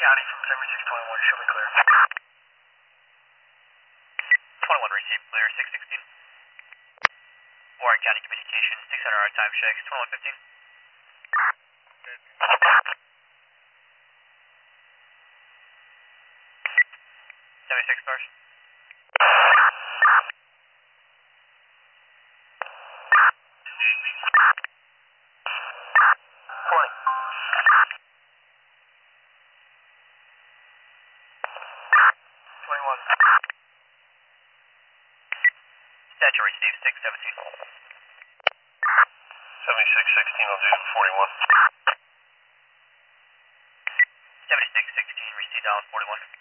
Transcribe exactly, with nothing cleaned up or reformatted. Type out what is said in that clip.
County from seventy-six twenty-one, show me clear. twenty-one received clear, six sixteen. Warren County Communications, six hundred R time checks, twenty-one fifteen. seventy-six cars. twenty. twenty-one. Statue received, six seventeen. seventy-six sixteen, I'll do forty-one. seventy-six sixteen, received down forty-one.